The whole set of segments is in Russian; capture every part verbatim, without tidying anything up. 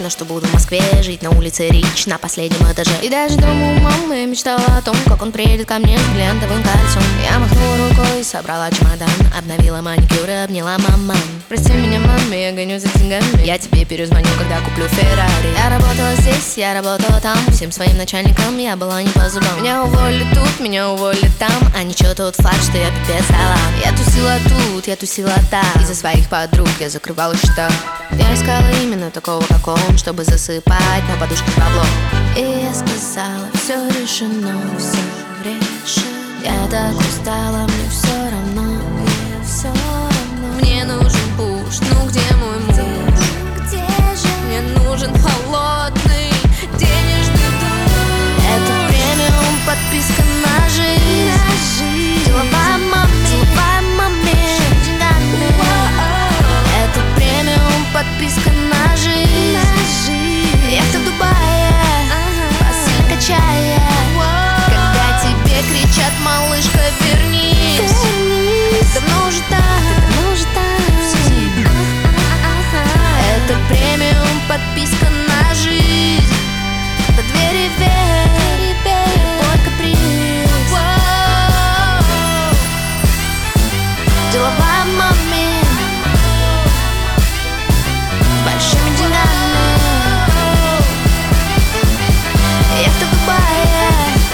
уверена, что буду в Москве жить на улице Рич на последнем этаже. И даже дома у мамы мечтала о том, как он приедет ко мне с бриллиантовым кольцом. Я махнула рукой, собрала чемодан, обновила маникюр и обняла маму. Прости меня, мама, я гоню за деньгами. Я тебе перезвоню, когда куплю Феррари. Я работала здесь, я работала там. Всем своим начальникам я была не по зубам. Меня уволили тут, меня уволили там. А ничего, тот факт, что я пипец стала. Я тусила тут, я тусила там. Из-за своих подруг я закрывала счета. Я искала именно такого, как он, чтобы засыпать на подушке бабло. И я сказала, все решено, все решено. Я так устала, мне все равно, мне все равно. Мне нужен пуш, ну где мой муж? Где же? Мне нужен холодный денежный душ. Это премиум подписка на жизнь. Деловая маме, деловая маме. Это премиум подписка на жизнь. Яхта в Дубае, бассейн качая. Когда тебе кричат, малышка, вернись. Давно уже так, давно уже так. Это премиум подписка на жизнь. До двери вверх, любой каприз. Деловая маме с большими деньгами. Яхта в Дубае,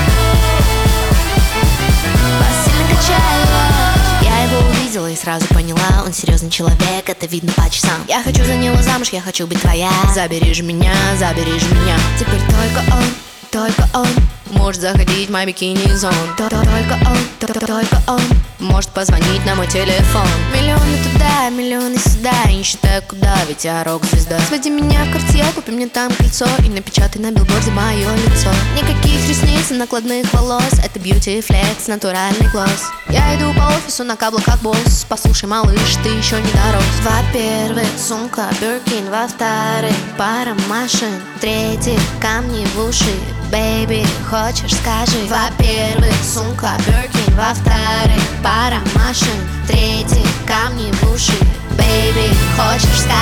бассейн качая. Я его увидела и сразу поняла, он серьезный человек, это видно по часам. Я хочу за него замуж, я хочу быть твоя. Забери же меня, забери же меня. Теперь только он, только он может заходить в мой бикини-зон. Только он, только он может позвонить на мой телефон. Миллионы туда, миллионы сюда, и не считаю куда, ведь я рок-звезда. Своди меня в Cartier, купи мне там кольцо и напечатай на билборде мое лицо. Никаких ресниц и накладных волос, это beauty flex, натуральный глаз. Я иду по офису на каблуках босс. Послушай, малыш, ты еще не дорос. Во-первых, сумка Birkin, во-вторых, пара машин, в-третьих, камни в уши. Baby, хочешь, скажи. Во-первых, сумка Birkin, во-вторых, пара машин, в-третьих, камни в уши. Baby, хочешь, скажи.